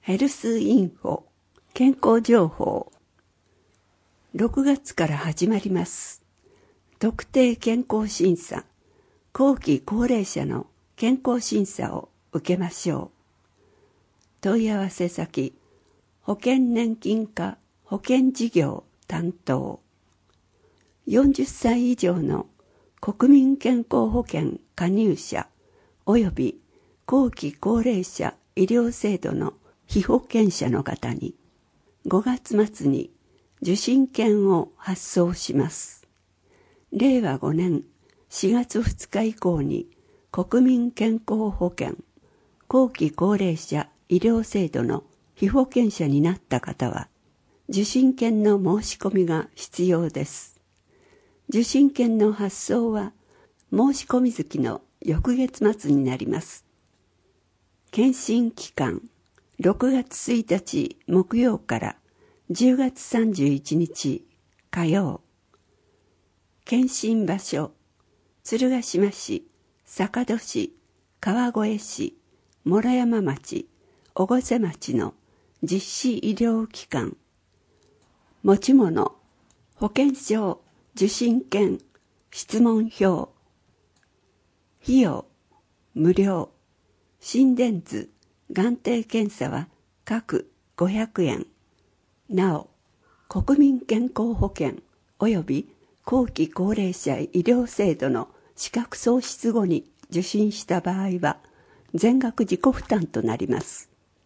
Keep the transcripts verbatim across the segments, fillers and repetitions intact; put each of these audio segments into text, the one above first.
ヘルスインフォ健康情報。ろくがつから始まります。特定健康審査、後期高齢者の健康審査を受けましょう。問い合わせ先、保険年金課保険事業担当。よんじゅっさい以上の国民健康保険加入者及び後期高齢者医療制度の被保険者の方にごがつ末に受診券を発送します。れいわごねんしがつふつか以降に国民健康保険後期高齢者医療制度の被保険者になった方は受診券の申し込みが必要です。受診券の発送は申し込み月の翌月末になります。検診期間ろくがつついたち木曜からじゅうがつさんじゅういちにち火曜。検診場所、鶴ヶ島市、坂戸市、川越市、毛呂山町、越生町の実施医療機関。持ち物、保険証、受診券、質問票。費用、無料。心電図、眼底検査は各ごひゃくえん。なお、国民健康保険及び後期高齢者医療制度の資格喪失後に受診した場合は全額自己負担となります。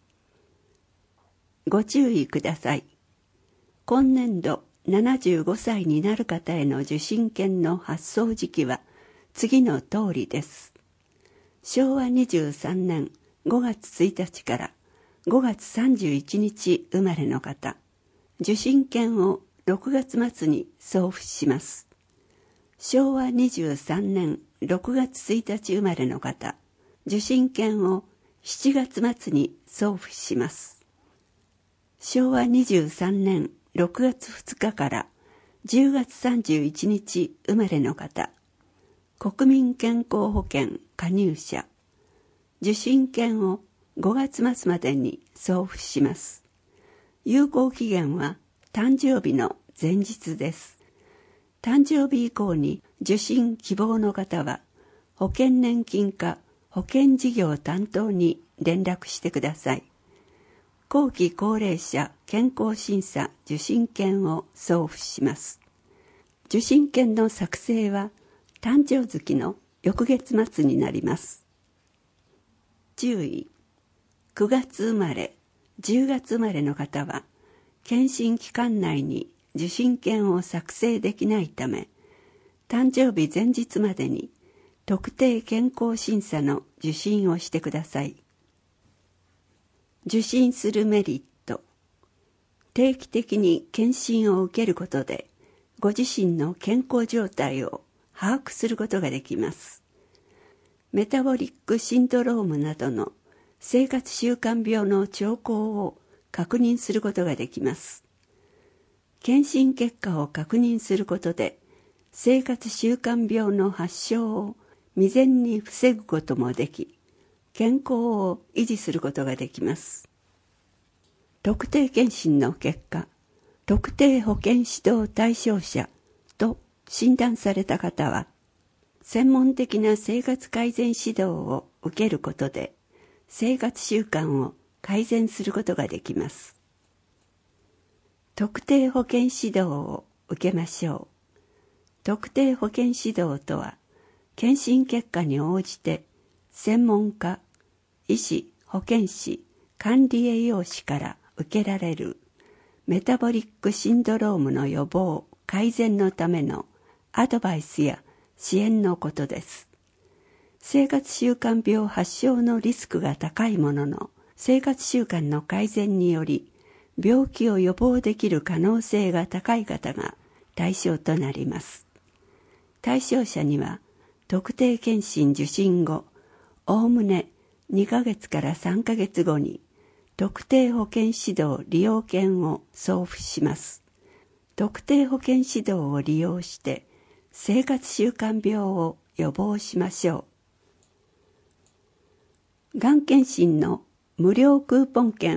ご注意ください。今年度ななじゅうごさいになる方への受診券の発送時期は次の通りです。しょうわにじゅうさんねんごがつついたちからごがつさんじゅういちにち生まれの方、受診券をろくがつ末に送付します。しょうわにじゅうさんねんろくがつついたち生まれの方、受診券をしちがつ末に送付します。しょうわにじゅうさんねんろくがつふつかからじゅうがつさんじゅういちにち生まれの方、国民健康保険加入者、受診券をごがつ末までに送付します。有効期限は誕生日の前日です。誕生日以降に受診希望の方は、保険年金課保険事業担当に連絡してください。後期高齢者健康審査受診券を送付します。受診券の作成は誕生月の翌月末になります。注意。くがつ生まれ、じゅうがつ生まれの方は、検診期間内に受診券を作成できないため、誕生日前日までに特定健康審査の受診をしてください。受診するメリット。定期的に検診を受けることで、ご自身の健康状態を把握することができます。メタボリックシンドロームなどの生活習慣病の兆候を確認することができます。検診結果を確認することで、生活習慣病の発症を未然に防ぐこともでき、健康を維持することができます。特定健診の結果、特定保健指導対象者と診断された方は、専門的な生活改善指導を受けることで、生活習慣を改善することができます。特定保健指導を受けましょう。特定保健指導とは、検診結果に応じて、専門家、医師、保健師、管理栄養士から受けられるメタボリックシンドロームの予防・改善のためのアドバイスや支援のことです。生活習慣病発症のリスクが高いものの、生活習慣の改善により、病気を予防できる可能性が高い方が対象となります。対象者には、特定健診受診後、おおむねにかげつからさんかげつごに、特定保健指導利用券を送付します。特定保健指導を利用して、生活習慣病を予防しましょう。がん検診の無料クーポン券を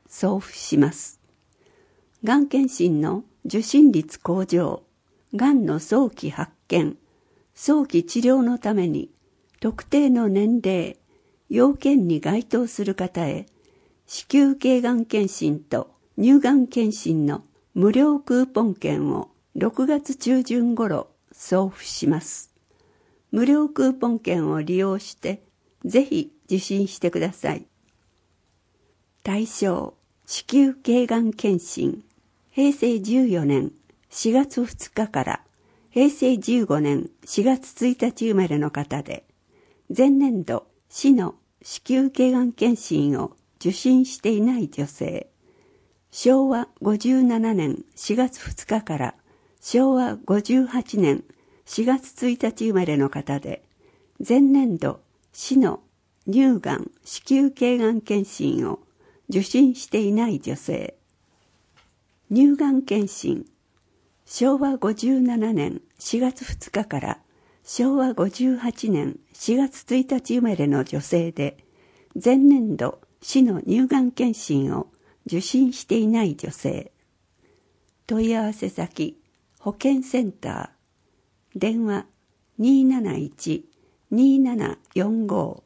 送付します。がん検診の受診率向上、がんの早期発見、早期治療のために特定の年齢、要件に該当する方へ子宮頸がん検診と乳がん検診の無料クーポン券をろくがつ中旬頃送付します。無料クーポン券を利用してぜひ受診してください。対象、子宮頸がん検診、へいせいじゅうよねんしがつふつかからへいせいじゅうごねんしがつついたち生まれの方で、前年度市の子宮頸がん検診を受診していない女性、しょうわごじゅうななねんしがつふつかからしょうわごじゅうはちねんしがつついたち生まれの方で、前年度市の乳がん子宮頸がん検診を受診していない女性、乳がん検診、しょうわごじゅうななねんしがつふつかからしょうわごじゅうはちねんしがつついたち生まれの女性で、前年度市の乳がん検診を受診していない女性。問い合わせ先、保健センター、電話 にーなないち にーななよんご。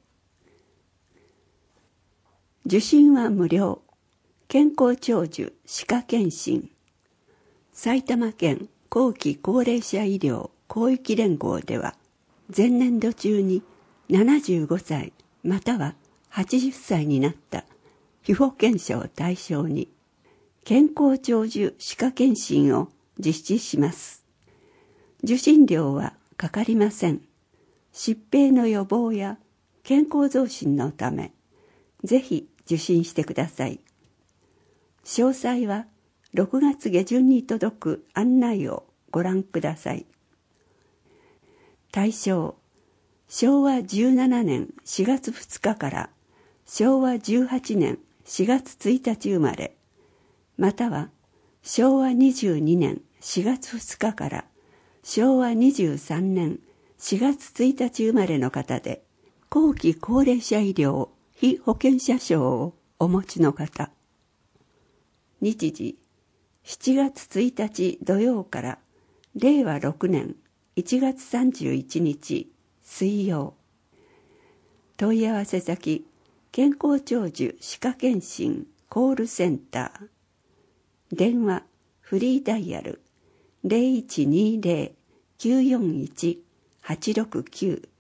受診は無料。健康長寿歯科検診。埼玉県後期高齢者医療広域連合では、前年度中にななじゅうごさいまたははちじゅっさいになった被保険者を対象に健康長寿歯科検診を実施します。受診料はかかりません。疾病の予防や健康増進のため、ぜひ受診してください。詳細はろくがつげじゅんに届く案内をご覧ください。対象、しょうわじゅうななねんしがつふつかからしょうわじゅうはちねんしがつついたち生まれ、またはしょうわにじゅうにねんしがつふつかからしょうわにじゅうさんねんしがつついたち生まれの方で、後期高齢者医療被保険者証をお持ちの方。日時、しちがつついたち土曜かられいわろくねんいちがつさんじゅういちにち水曜。問い合わせ先、健康長寿歯科検診コールセンター。電話、フリーダイヤル ゼロいちにゼロ きゅうよんいち はちろくきゅう。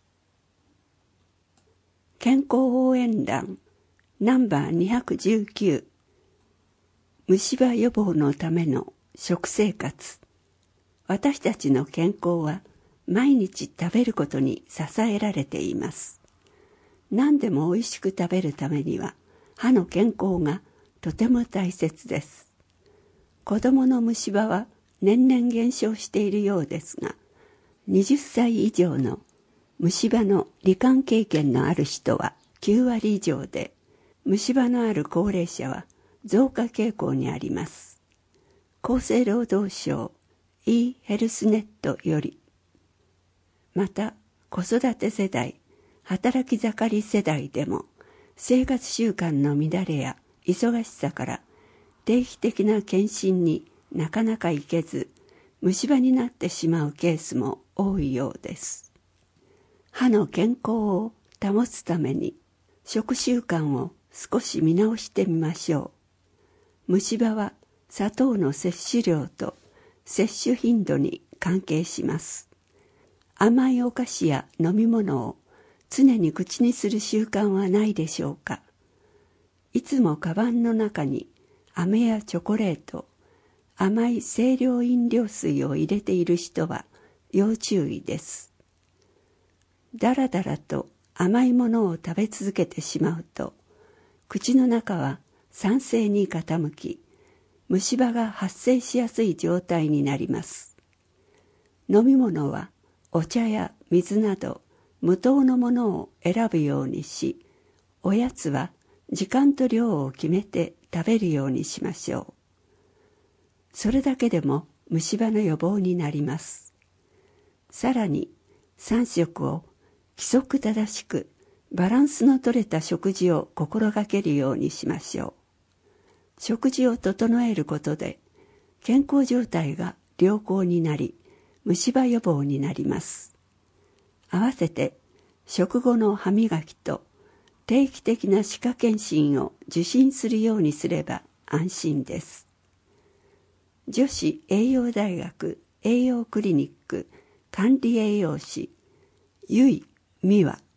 健康応援団ナンバーにひゃくじゅうきゅう。虫歯予防のための食生活。私たちの健康は毎日食べることに支えられています。何でも美味しく食べるためには歯の健康がとても大切です。子どもの虫歯は年々減少しているようですが、はたち以上の虫歯の罹患経験のある人はきゅうわり以上で、虫歯のある高齢者は増加傾向にあります。厚生労働省 e ヘルスネットより。また、子育て世代、働き盛り世代でも生活習慣の乱れや忙しさから定期的な検診になかなか行けず、虫歯になってしまうケースも多いようです。歯の健康を保つために食習慣を少し見直してみましょう。虫歯は砂糖の摂取量と摂取頻度に関係します。甘いお菓子や飲み物を常に口にする習慣はないでしょうか。いつもカバンの中に飴やチョコレート、甘い清涼飲料水を入れている人は要注意です。だらだらと甘いものを食べ続けてしまうと、口の中は酸性に傾き、虫歯が発生しやすい状態になります。飲み物はお茶や水など無糖のものを選ぶようにし、おやつは時間と量を決めて食べるようにしましょう。それだけでも虫歯の予防になります。さらにさん食を規則正しくバランスの取れた食事を心がけるようにしましょう。 食事を整えることで健康状態が良好になり、虫歯予防になります。合わせて食後の歯磨きと定期的な歯科検診を受診するようにすれば安心です。女子栄養大学栄養クリニック管理栄養士由井美和